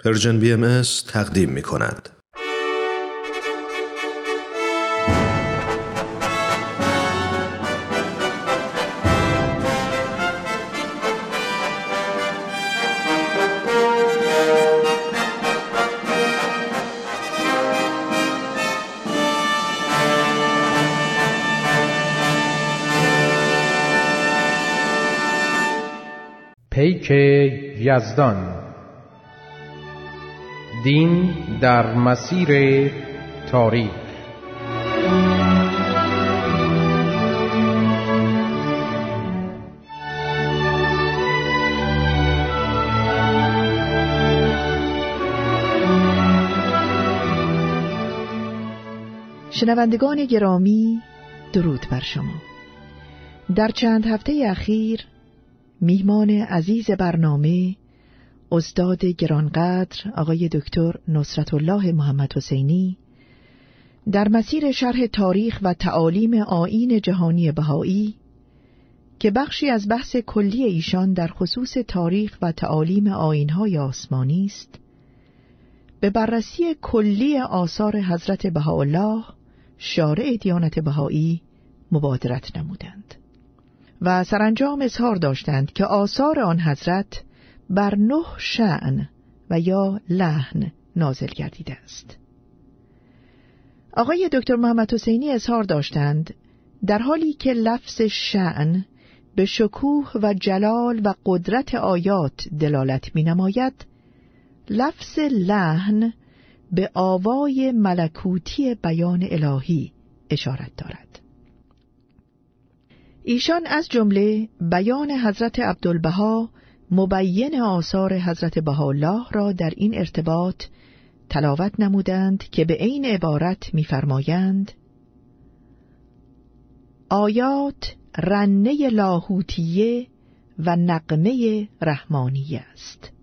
پرژن BMS تقدیم می کند. پیک یزدان. دین در مسیر تاریخ. شنوندگان گرامی، درود بر شما. در چند هفته اخیر میهمان عزیز برنامه استاد گرانقدر آقای دکتر نصرت الله محمد حسینی در مسیر شرح تاریخ و تعالیم آیین جهانی بهایی که بخشی از بحث کلی ایشان در خصوص تاریخ و تعالیم آیین‌های آسمانی است، به بررسی کلی آثار حضرت بهاءالله شارع دیانت بهایی مبادرت نمودند و سرانجام اظهار داشتند که آثار آن حضرت بر 9 شأن و یا لحن نازل گردیده است. آقای دکتر محمد حسینی اظهار داشتند در حالی که لفظ شأن به شکوه و جلال و قدرت آیات دلالت می نماید، لفظ لحن به آوای ملکوتی بیان الهی اشارت دارد. ایشان از جمله بیان حضرت عبدالبها مبین آثار حضرت بهاءالله را در این ارتباط تلاوت نمودند که به عین عبارت می‌فرمایند: آیات رنه لاهوتیه و نغمه رحمانیه است.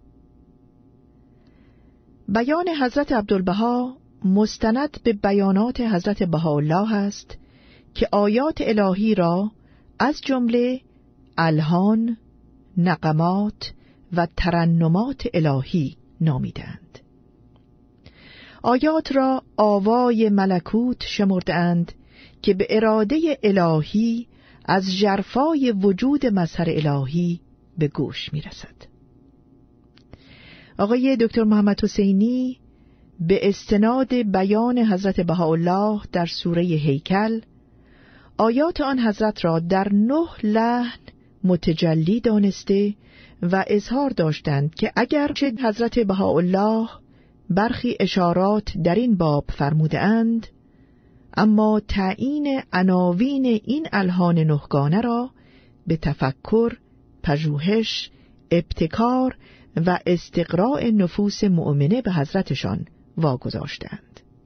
بیان حضرت عبدالبها مستند به بیانات حضرت بهاءالله است که آیات الهی را از جمله الحان، نغمات و ترنمات الهی نامیدند. آیات را آوای ملکوت شمردند که به اراده الهی از ژرفای وجود مظهر الهی به گوش میرسد. آقای دکتر محمد حسینی به استناد بیان حضرت بهاءالله در سوره هیکل آیات آن حضرت را در 9 لحن متجلی دانسته و اظهار داشتند که اگرچه حضرت بهاءالله برخی اشارات در این باب فرموده اند، اما تعیین عناوین این الحان 9 گانه را به تفکر، پژوهش، ابتکار و استقراء نفوس مؤمنه به حضرتشان واگذاشتند.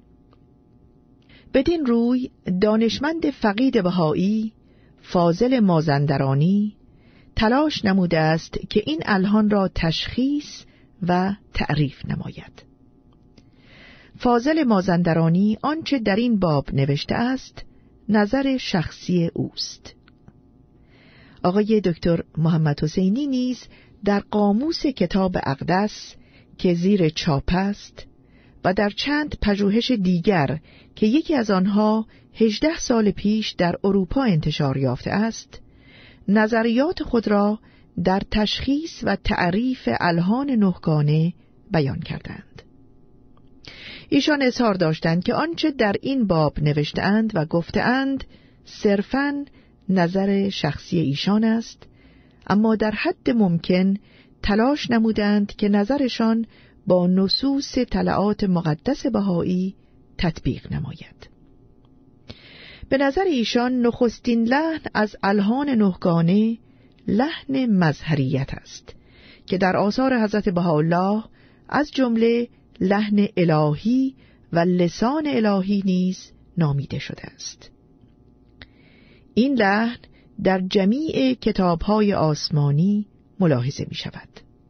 بدین روی دانشمند فقید بهایی فاضل مازندرانی تلاش نموده است که این الحان را تشخیص و تعریف نماید. فاضل مازندرانی آنچه در این باب نوشته است نظر شخصی اوست. آقای دکتر محمد حسینی نیز در قاموس کتاب اقدس که زیر چاپ است و در چند پژوهش دیگر که یکی از آنها 18 سال پیش در اروپا انتشار یافته است، نظریات خود را در تشخیص و تعریف الحان 9 گانه بیان کردند. ایشان اظهار داشتند که آنچه در این باب نوشته‌اند و گفته‌اند صرفاً نظر شخصی ایشان است، اما در حد ممکن تلاش نمودند که نظرشان با نصوص طلعات مقدس بهایی تطبیق نماید. به نظر ایشان نخستین لحن از الحان 9 گانه لحن مظهریت است که در آثار حضرت بهاءالله از جمله لحن الهی و لسان الهی نیز نامیده شده است. این لحن در جمیع کتاب‌های آسمانی ملاحظه می شود.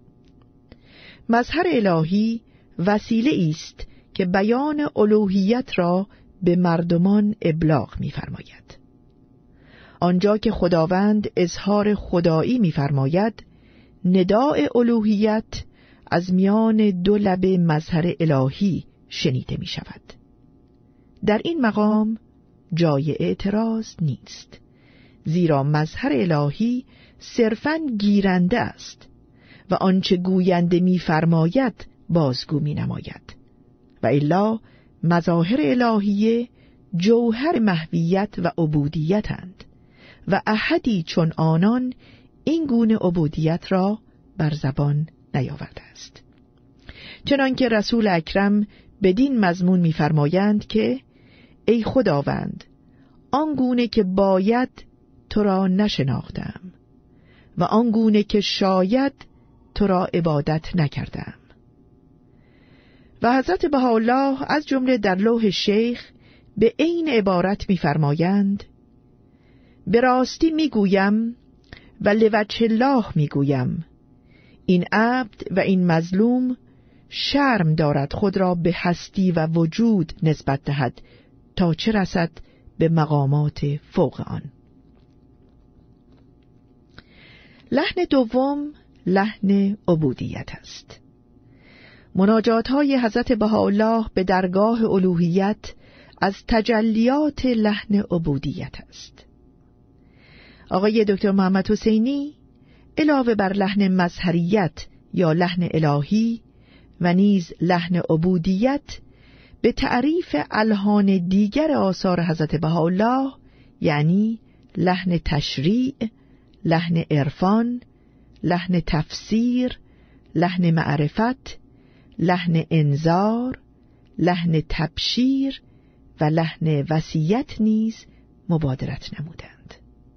مظهر الهی وسیله است که بیان الوهیت را به مردمان ابلاغ می فرماید. آنجا که خداوند اظهار خدایی می فرماید، نداء الوهیت از میان دو لب مظهر الهی شنیده می شود. در این مقام جای اعتراض نیست، زیرا مظهر الهی صرفاً گیرنده است و آنچه گوینده می فرماید بازگو می نماید، و الا مظاهر الهیه جوهر محویت و عبودیتند و احدی چون آنان این گونه عبودیت را بر زبان نیاورده است. چنانکه رسول اکرم بدین مضمون می‌فرمایند که ای خداوند، آنگونه که باید تو را نشناختم و آنگونه که شاید تو را عبادت نکردم. و حضرت بهاءالله از جمله در لوح شیخ به این عبارت می‌فرمایند: به راستی میگویم و لوجه الله میگویم، این عبد و این مظلوم شرم دارد خود را به هستی و وجود نسبت دهد تا چه رسد به مقامات فوق آن. لحن دوم لحن عبودیت است. مناجات‌های حضرت بهاءالله به درگاه الوهیت از تجلیات لحن عبودیت است. آقای دکتر محمد حسینی علاوه بر لحن مظهریت یا لحن الهی و نیز لحن عبودیت به تعریف الحان دیگر آثار حضرت بهاءالله، یعنی لحن تشریع، لحن عرفان، لحن تفسیر، لحن معرفت، لحن انذار، لحن تبشیر و لحن وصیت نیز مبادرت نمودند.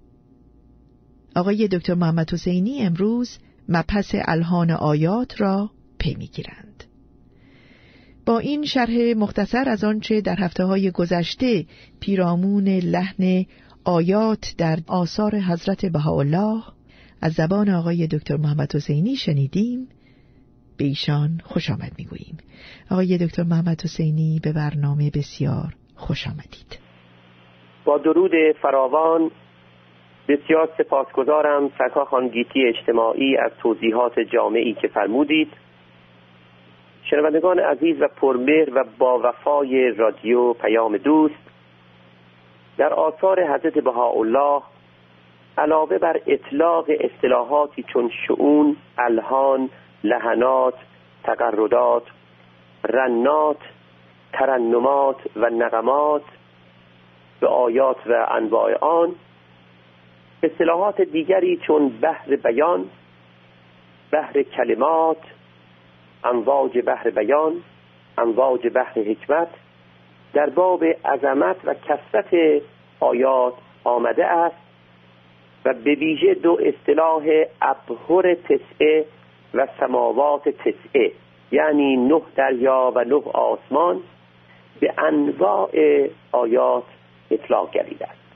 آقای دکتر محمد حسینی امروز مبحث الحان آیات را پی می‌گیرند. با این شرح مختصر از آنچه در هفته‌های گذشته پیرامون لحن آیات در آثار حضرت بهاءالله از زبان آقای دکتر محمد حسینی شنیدیم، به ایشان خوش آمد میگوییم. آقای دکتر محمد حسینی به برنامه بسیار خوش آمدید. با درود فراوان بسیار سپاسگزارم سرکار خانم گیتی اجتماعی از توضیحات جامعی که فرمودید. شنوندگان عزیز و پرمهر و با وفای رادیو پیام دوست، در آثار حضرت بهاءالله علاوه بر اطلاق اصطلاحاتی چون شؤون، الحان، لحنات، تقررات، رنات، ترنمات و نغمات به آیات و انواع آن، اصطلاحات دیگری چون بحر بیان، بحر کلمات، امواج بحر بیان، امواج بحر حکمت در باب عظمت و کثرت آیات آمده است و به ویژه دو اصطلاح ابحر تسعه و سماوات تسعه، یعنی 9 دریا و 9 آسمان، به انواع آیات اطلاق گردیده است.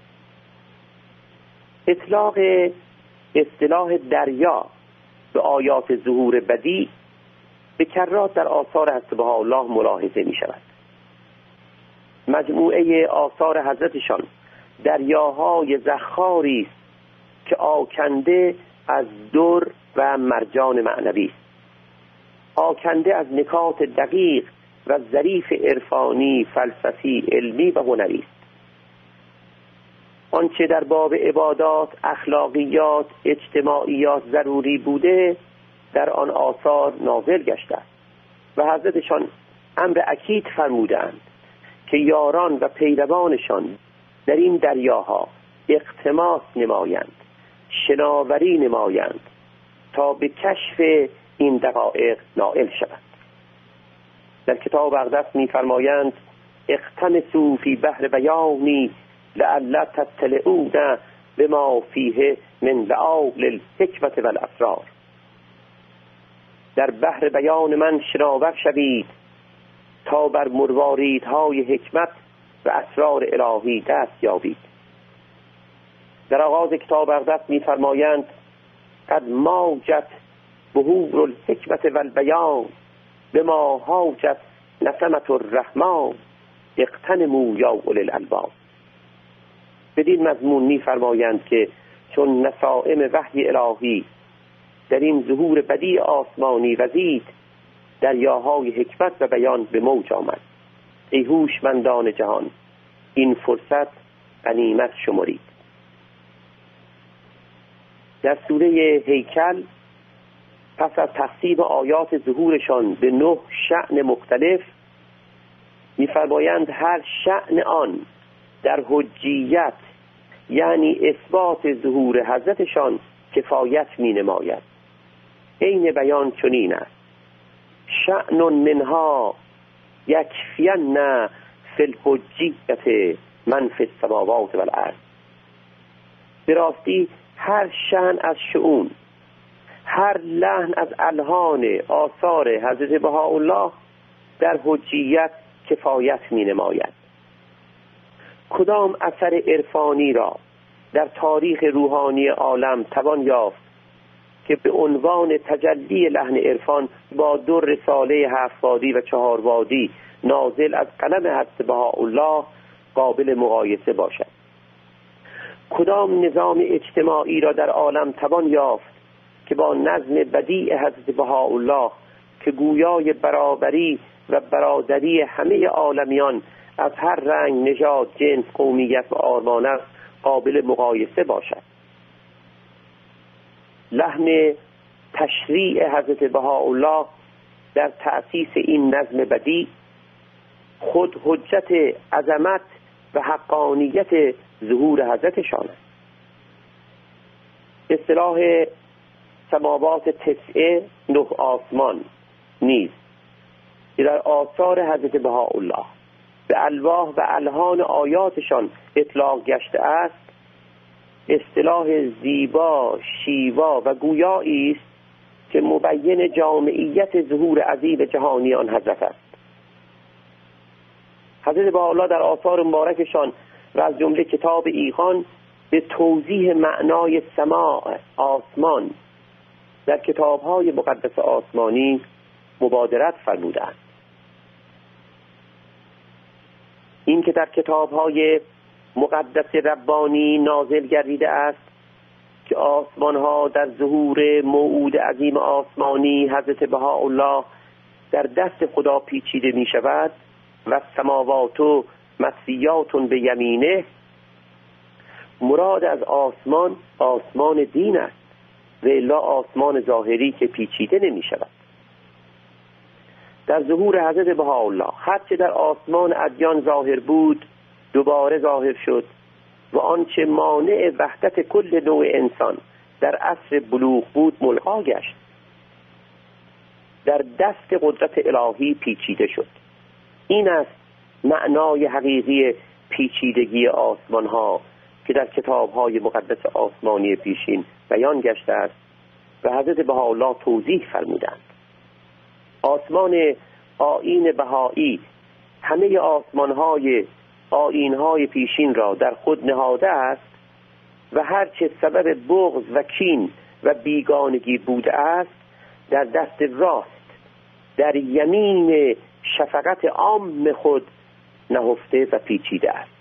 اطلاق اصطلاح دریا به آیات ظهور بدیع به کرات در آثار حضرت بهاءالله ملاحظه می شود. مجموعه آثار حضرتشان دریاهای زخاری است که آکنده از در و مرجان معنوی است، آکنده از نکات دقیق و ظریف عرفانی، فلسفی، علمی و هنری است. آنچه در باب عبادات، اخلاقیات، اجتماعیات ضروری بوده در آن آثار نازل گشته است و حضرتشان امر اکید فرمودند که یاران و پیروانشان در این دریاها اقتماس نمایند، شناوری نمایند تا به کشف این دقایق نائل شوند. در کتاب اقدس می‌فرمایند اقتمسوا فی بحر بیانی لعل تطلعون بما فیه من لآل الحکمت والاسرار. در بحر بیان من شناور شوید تا بر مرواریدهای حکمت و اسرار الهی دست یابید. در آغاز کتاب اقدس می‌فرمایند قد موجت بحور الحکمت والبیان بما حاجت نسمة الرحمن اغتنموا یا اولی الالباب. بدین مضمون می‌فرمایند که چون نسائم وحی الهی در این ظهور بدیع آسمانی وزید دریاهای حکمت و بیان به موج آمد. ای هوشمندان جهان، این فرصت غنیمت شمرید. در سوره هیکل پس از تقسیم آیات ظهورشان به 9 شأن مختلف می‌فرمایند هر شأن آن در حجیت یعنی اثبات ظهور حضرتشان کفایت می‌نماید. عین بیان چنین است: شأن منها یکفین فی الحجیت من فی السماوات و الارض. به راستی هر شأن از شؤون، هر لحن از الحان آثار حضرت بهاءالله در حجیت کفایت می نماید. کدام اثر عرفانی را در تاریخ روحانی عالم توان یافت که به عنوان تجلی لحن عرفان با 2 رساله 7 وادی و 4 وادی نازل از قلم حضرت بهاءالله قابل مقایسه باشد؟ کدام نظام اجتماعی را در عالم توان یافت که با نظم بدیع حضرت بهاءالله که گویای برابری و برادری همه عالمیان از هر رنگ، نژاد، جنس، قومیت و آرمان است قابل مقایسه باشد؟ لحن تشریع حضرت بهاءالله در تأسیس این نظم بدیع خود حجت عظمت و حقانیت ظهور حضرتشان است. اصطلاح سماوات 9 9 آسمان نیز که در آثار حضرت بهاءالله به الواح و الحان آیاتشان اطلاق گشته است، اصطلاح زیبا، شیوا و گویایی است که مبین جامعیت ظهور عظیم جهانی آن حضرت است. حضرت بهاءالله در آثار مبارکشان و از جمله کتاب ایقان به توضیح معنای سماع، آسمان در کتاب‌های مقدس آسمانی مبادرت فرمودند. این که در کتاب‌های مقدس ربانی نازل گردیده است که آسمان‌ها در ظهور موعود عظیم آسمانی حضرت بهاءالله در دست خدا پیچیده می‌شود و سماوات و مطویات به یمینه، مراد از آسمان آسمان دین است و الا آسمان ظاهری که پیچیده نمی شود. در ظهور حضرت بهاءالله هرچه در آسمان ادیان ظاهر بود دوباره ظاهر شد و آنچه مانع وحدت کل نوع انسان در عصر بلوغ بود ملغا گشت، در دست قدرت الهی پیچیده شد. این است معنای حقیقی پیچیدگی آسمان ها که در کتاب های مقدس آسمانی پیشین بیان گشته است و حضرت بهاءالله توضیح فرمودند. آسمان آیین بهایی همه آسمان های آیین های پیشین را در خود نهاده است و هرچه سبب بغض و کین و بیگانگی بوده است در دست راست در یمین شفقت عام خود نهفته و پیچیده است.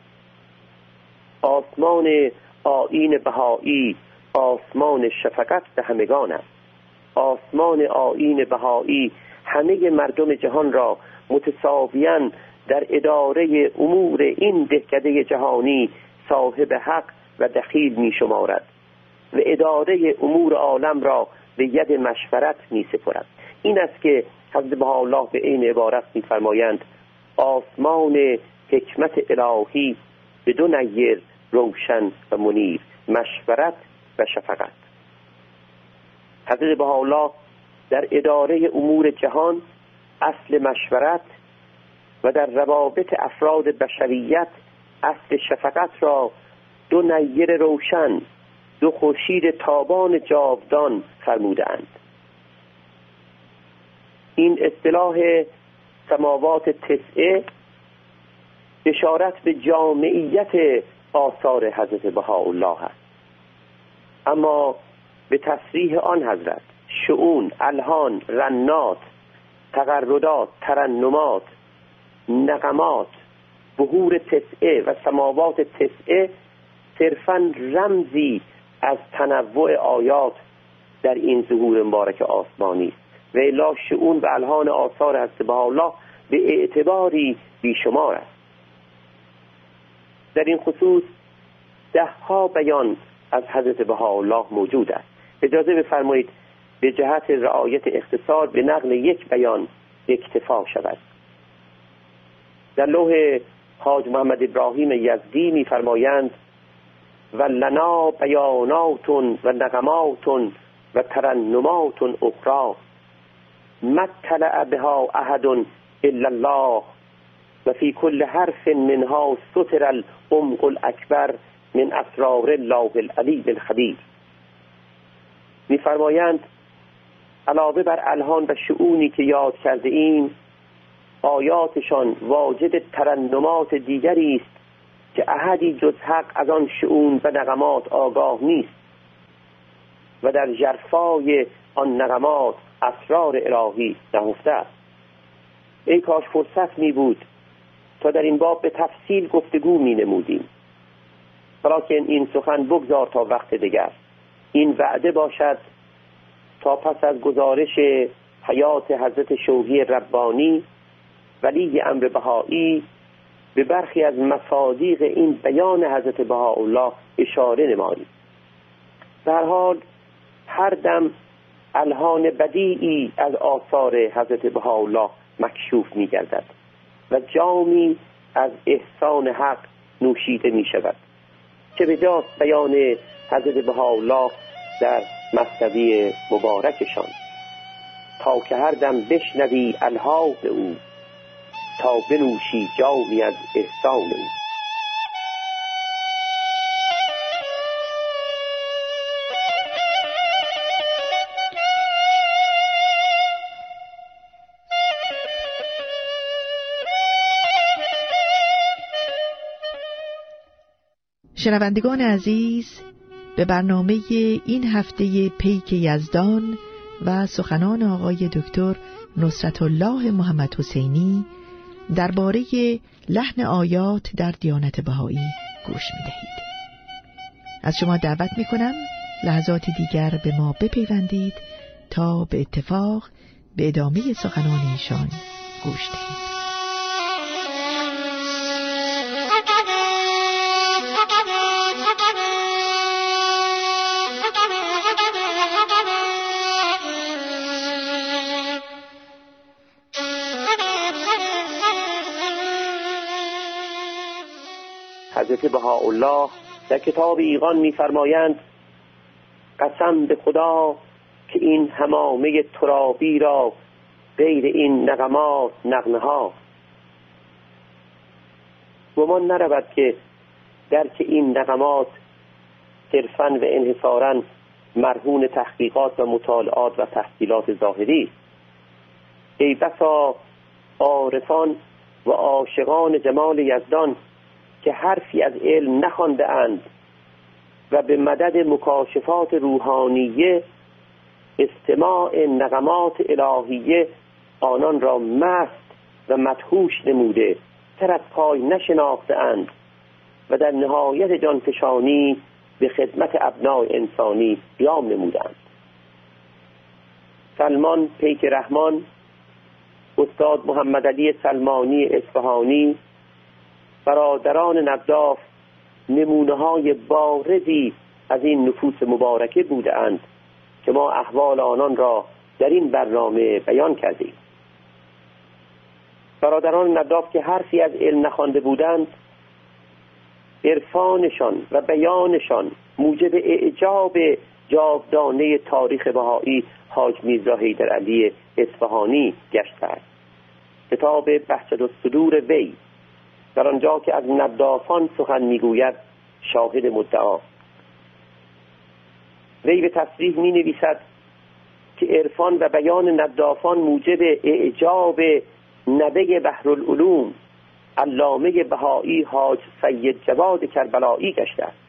آسمان آیین بهایی آسمان شفقت به همگان است. آسمان آیین بهایی همه مردم جهان را متساویاً در اداره امور این دهکده جهانی صاحب حق و دخیل می شمارد و اداره امور عالم را به ید مشورت می سپرد. این است که حضرت بهاءالله به این عبارت می فرمایند: آسمان حکمت الهی به 2 نیر روشن و منیر، مشورت و شفقت. حضرت بهاءالله در اداره امور جهان اصل مشورت و در روابط افراد بشریت اصل شفقت را 2 نیر روشن، 2 خورشید تابان جاودان فرمودند. این اصطلاح سماوات 9 اشارت به جامعیت آثار حضرت بهاءالله است، اما به تصریح آن حضرت شؤون، الحان، رنات، تقررات، ترنمات، نغمات، بهور 9 و سماوات 9 صرفاً رمزی از تنوع آیات در این ظهور مبارک آسمانی است. و الا شؤون و الحان آثار حضرت بهاءالله به اعتباری بیشمار است. در این خصوص 10 بیان از حضرت بهاءالله موجود است. اجازه بفرمایید به جهت رعایت اختصار به نقل یک بیان اکتفا شود. در لوح حاج محمد ابراهیم یزدی می‌فرمایند و لنا بیانات و نغمات و ترنمات اخرى ما اطلع بها احد الا الله و فی کل حرف منها سطر العمق الاکبر من اسرار الله العلی الخبیر. می‌فرمایند علاوه بر الحان و شؤونی که یاد کرده ایم، آیاتشان واجد ترنمات دیگری است که احدی جز حق از آن شؤون و نغمات آگاه نیست و در ژرفای آن نغمات اسرار الهی نهفته است. ای کاش فرصت می بود تا در این باب به تفصیل گفتگو می نمودیم، ولیکن این سخن بگذار تا وقت دیگر. این وعده باشد تا پس از گزارش حیات حضرت شوقی ربانی ولی امر بهایی به برخی از مصادیق این بیان حضرت بهاءالله اشاره نماییم. به هر حال هر دم الحان بدیعی از آثار حضرت بهاءالله مکشوف می گردد و جامی از احسان حق نوشیده می شود که به جاست بیان حضرت بهاءالله در مثنوی مبارکشان تا که هر دم بشنوی الحاق او تا بنوشی جامی از احسان او. شنوندگان عزیز، به برنامه این هفته پیک یزدان و سخنان آقای دکتر نصرت الله محمد حسینی درباره لحن آیات در دیانت بهایی گوش می‌دهید. از شما دعوت می‌کنم لحظات دیگر به ما بپیوندید تا به اتفاق به ادامه سخنان ایشان گوش دهید. حضرت بهاءالله در کتاب ایقان می‌فرمایند قسم به خدا که این حمامه ترابی را غیر این نغمات نغمه‌ها گمان نرود که درک این نغمات صرفاً و انحصاراً مرهون تحقیقات و مطالعات و تحصیلات ظاهری. ای بسا عارفان و عاشقان جمال یزدان که حرفی از علم نخوانده اند و به مدد مکاشفات روحانیه استماع نغمات الهیه آنان را مست و مدهوش نموده سر از پای نشناخته اند و در نهایت جانفشانی به خدمت ابنای انسانی قیام نمودند. سلمان پیک رحمان، استاد محمد علی سلمانی اصفهانی، برادران نداف نمونه‌های بارزی از این نفوس مبارکه بودند که ما احوال آنان را در این برنامه بیان کردیم. برادران نداف که حرفی از علم نخوانده بودند، عرفانشان و بیانشان موجب اعجاب جاودانه تاریخ بهایی حاج میرزا حیدرعلی اصفهانی گشته است. کتاب بهجت الصدور وی در آنجا که از ندافان سخن میگوید شاهد مدعا. وی به تصریح می نویسد که عرفان و بیان ندافان موجب اعجاب نبی بحرالعلوم علامه بهایی حاج سید جواد کربلایی گشته است.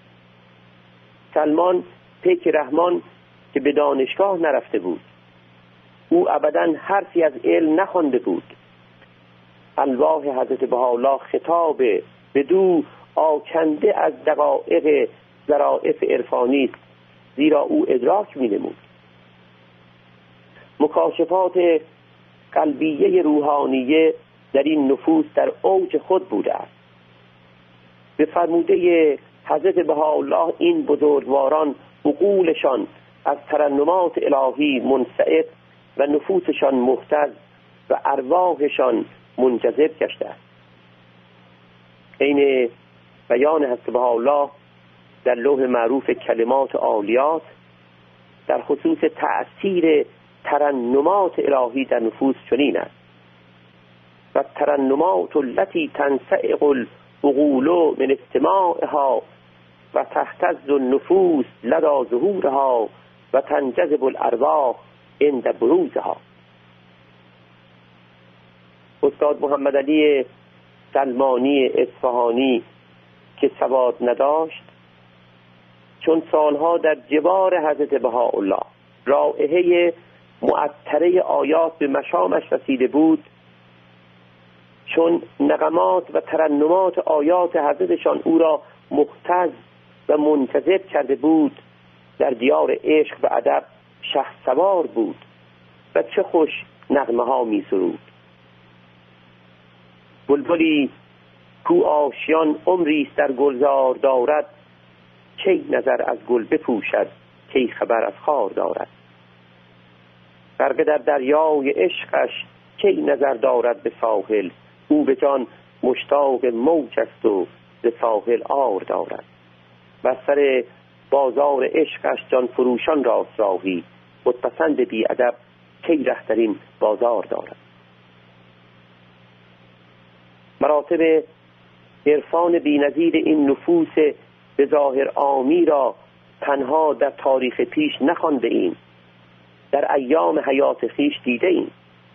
سلمان پیک رحمان که به دانشگاه نرفته بود، او ابداً حرفی از علم نخوانده بود، الواح حضرت بهاءالله خطاب بدو آکنده از دقایق ظرافت عرفانی است، زیرا او ادراک می نمود. مکاشفات قلبیه روحانیه در این نفوس در اوج خود بوده است. به فرموده حضرت بهاءالله این بزرگواران عقولشان از ترنمات الهی منصعب و نفوسشان مهتز و ارواحشان منجذب گشته است. عین بیان حضرت بهاءالله در لوح معروف کلمات عالیات در خصوص تأثیر ترنمات الهی در نفوس چنین است: و ترنمات التي تنسعق العقول من استماعها و تهتز النفوس لدى ظهورها و تنجذب الارواح عند بروزها. استاد محمد علی سلمانی اصفهانی که سواد نداشت، چون سالها در جوار حضرت بهاءالله رائحه معطره آیات به مشامش رسیده بود، چون نغمات و ترنمات آیات حضرتشان او را مختز و منجذب کرده بود، در دیار عشق و ادب شهسوار بود و چه خوش نغمه ها می سرود. بلبلی کو آشیان عمریست در گلزار دارد، کی نظر از گل بپوشد کی خبر از خار دارد. غرقه در دریای عشقش کی نظر دارد به ساحل، او به جان مشتاق موج است و به ساحل آر دارد. بر سر بازار عشقش جان فروشان راست راهی، خودپسند بی ادب کی ره در این بازار دارد. مراتب عرفان بی‌نظیر این نفوس به ظاهر عامی را تنها در تاریخ پیش نخوانده ایم، در ایام حیات خیش دیده ایم.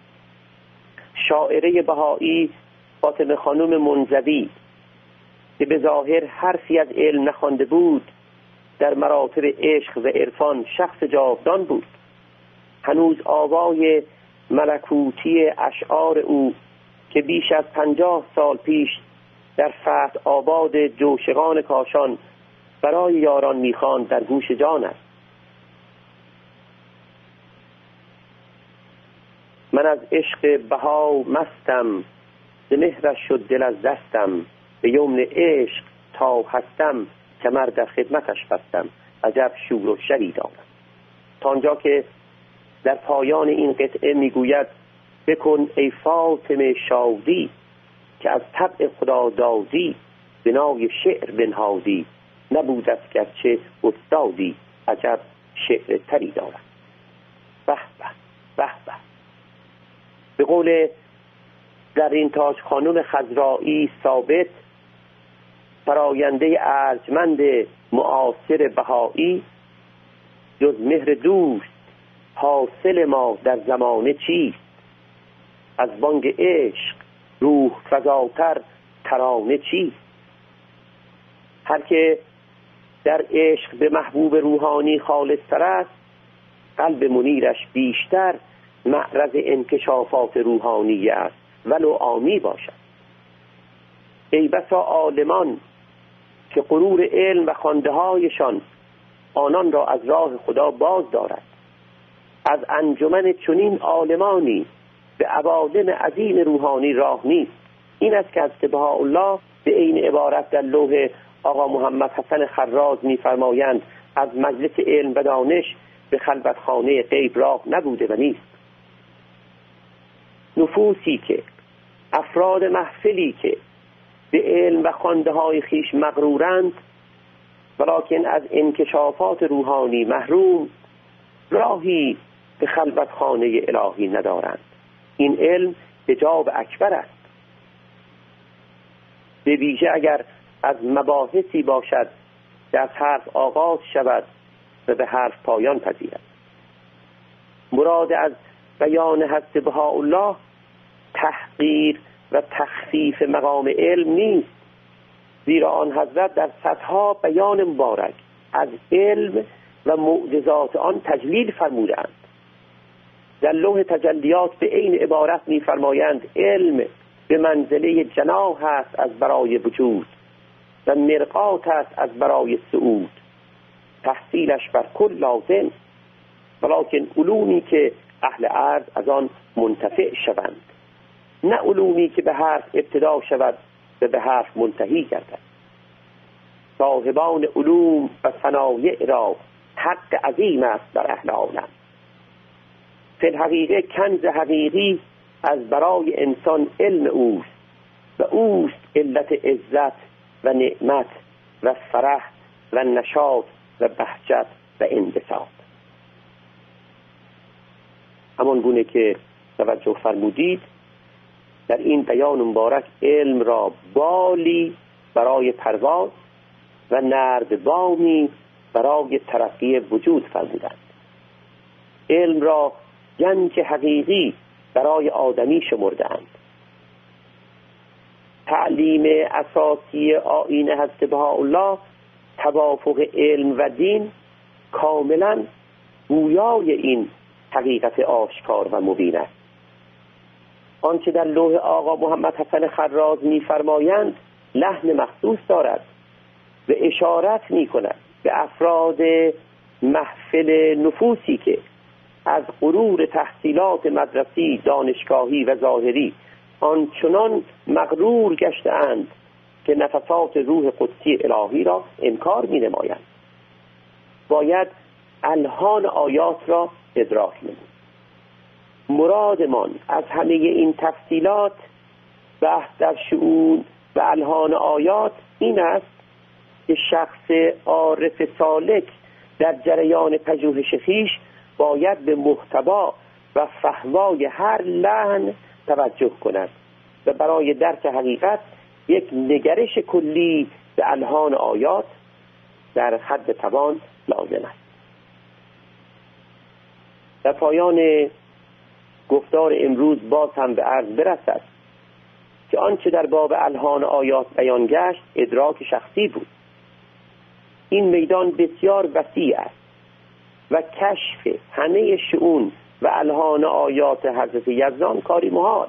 شاعره بهایی فاطمه خانم منزوی که به ظاهر حرفی از علم نخوانده بود، در مراتب عشق و عرفان شخص جاودان بود. هنوز آوای ملکوتی اشعار او که بیش از 50 سال پیش در فتح آباد جوشقان کاشان برای یاران میخواند در گوش جان است. من از عشق بها مستم، ز مهرش شد دل از دستم، به یمن عشق تا هستم، کمر در خدمتش بستم، عجب شور و شری دارم. تا آنجا که در پایان این قطعه میگوید بکن ای فاطمه شادی، که از طبع خدا دادی، بنای شعر بنهادی، نبود است گرچه استادی، عجب شعر تری دارم. به به به به. به قول در این تاج خانم خضرایی ثابت، فراینده ارجمند معاصر بهایی، جز مهر دوست حاصل ما در زمانه چیست، از بانگ عشق روح فزاتر ترانه چیست. هر که در عشق به محبوب روحانی خالص تر است، قلب منیرش بیشتر معرض انکشافات روحانی است ولو عامی باشد. ای بسا عالمان که غرور علم و خوانده هایشان آنان را از راه خدا باز دارد. از انجمن چنین عالمانی به عوالم عظیم روحانی راه نیست. این است که حضرت بهاءالله به عین عبارت در لوح آقا محمد حسن خراز می‌فرمایند از مجلس علم و دانش به خلوتخانه غیب راه نبوده و نیست. نفوسی که، افراد محفلی که به علم و خوانده های خیش مغرورند ولکن از انکشافات روحانی محروم، راهی به خلوتخانه الهی ندارند. این علم حجاب اکبر است، به ویژه اگر از مباحثی باشد که از حرف آغاز شود و به حرف پایان پذیرد. مراد از بیان حضرت بهاءالله تحقیر و تخفیف مقام علم نیست، زیرا آن حضرت در صدها بیان مبارک از علم و معجزات آن تجلیل فرمودند. در لوح تجلیات به عین عبارت می‌فرمایند علم به منزله جناح است از برای وجود و مرقات است از برای صعود، تحصیلش بر کل لازم، ولکن علومی که اهل ارض از آن منتفع شوند، نه علومی که به حرف ابتدا شود و به حرف منتهی گردد. صاحبان علوم و صنایع را حق عظیم است در اهل عالم. فی الحقیقه کنز حقیقی از برای انسان علم اوست و اوست علت عزت و نعمت و فرح و نشاط و بهجت و انبساط. همان گونه که توجه فرمودید در این بیان مبارک علم را بالی برای پرواز و نردبانی برای ترقی وجود فرمودند. علم را گنج حقیقی برای آدمی شمردند. تعلیم اساسی آیین حضرت بهاءالله توافق علم و دین کاملا گویای این حقیقت آشکار و مبین است. آنچه در لوح آقا محمد حسن خراز می‌فرمایند لحن مخصوص دارد و اشارت می‌کند به افراد محفل نفوسی که از غرور تحصیلات مدرسی، دانشگاهی و ظاهری آنچنان مغرور گشته‌اند که نفسات روح قدسی الهی را انکار می‌نمایند. باید الهان آیات را ادراک نمود. مرادمان از همه این تفصیلات بحث در شؤون و الهان آیات این است که شخص عارف سالک در جریان پژوهش خویش باید به محتوا و فهوای هر لحن توجه کند و برای درک حقیقت یک نگرش کلی به الهان آیات در حد توان لازم است. در پایان گفتار امروز باز هم به عرض برسد که آنچه در باب الهان آیات بیان گشت ادراک شخصی بود. این میدان بسیار وسیع است و کشف همه شؤون و الهان آیات حضرت یزدان کاری محال.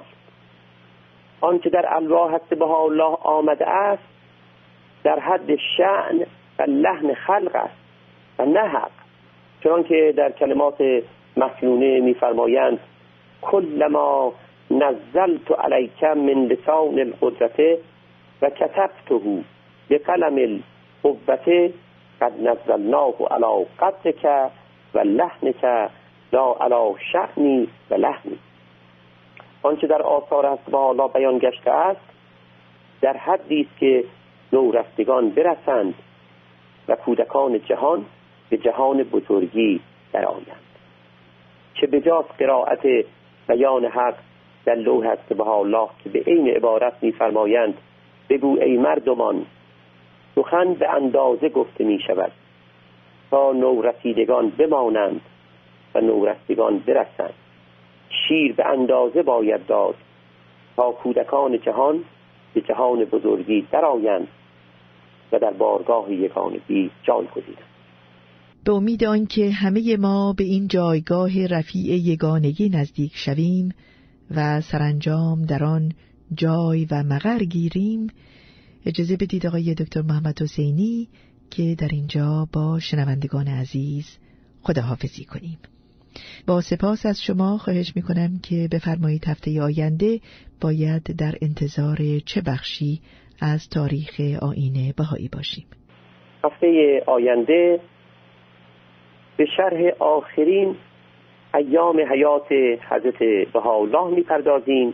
آنچه در الواح حضرت بهاءالله آمده است در حد شأن و لحن خلق است و نه حق، چنانکه در کلمات مسنونه می‌فرمایند کلما نزلت علیک من لسان القدرة و کتبته بقلم القوة قد نزلناه علی قدرک و لحنک لا علی شأنی و لحنی. آنچه در آثار حضرت بهاءالله بیان گشته است در حدی است که نورستگان برسند و کودکان جهان به جهان بزرگی درآیند. چه بجاست قرائت بیان حق در لوح حضرت بهاءالله که به عین عبارت می‌فرمایند بگو ای مردمان سخن به اندازه گفته می شود تا نورسیدگان بمانند و نورستگان برسند. شیر به اندازه باید داد تا کودکان جهان به جهان بزرگی درآیند و در بارگاه یگانگی جای گزینند. به امید آنکه همه ما به این جایگاه رفیع یگانگی نزدیک شویم و سرانجام در آن جای و مقر گیریم، اجازه بدید آقای دکتر محمد حسینی که در اینجا با شنوندگان عزیز خداحافظی کنیم. با سپاس از شما خواهش میکنم که بفرمایید هفته آینده باید در انتظار چه بخشی از تاریخ آیین بهایی باشیم؟ هفته آینده به شرح آخرین ایام حیات حضرت بهاءالله میپردازیم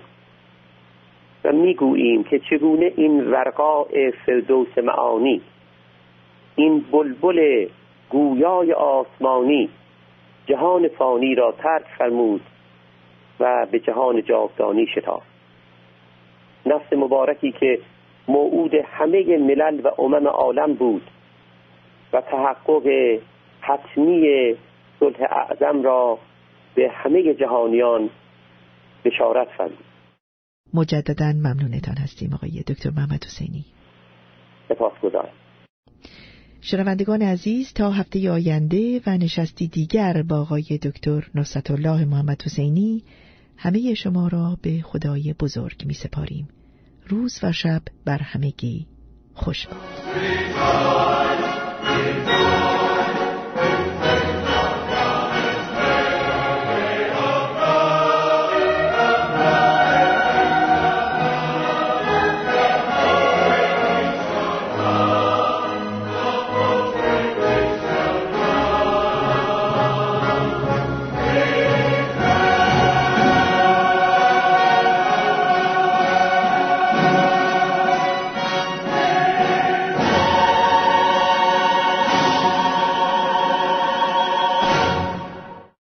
و میگوییم که چگونه این ورقاء فردوس معانی، این بلبل گویای آسمانی جهان فانی را ترک فرمود و به جهان جاودانی شتافت. نفس مبارکی که موعود همه ملل و امم عالم بود و تحقق حتمی صلح اعظم را به همه جهانیان بشارت فرمود. مجدداً ممنونتان هستیم آقای دکتر محمد حسینی. سپاسگزارم. شنوندگان عزیز، تا هفته آینده و نشستی دیگر با آقای دکتر نصرت الله محمد حسینی همه شما را به خدای بزرگ می سپاریم. روز و شب بر همگی خوش باد.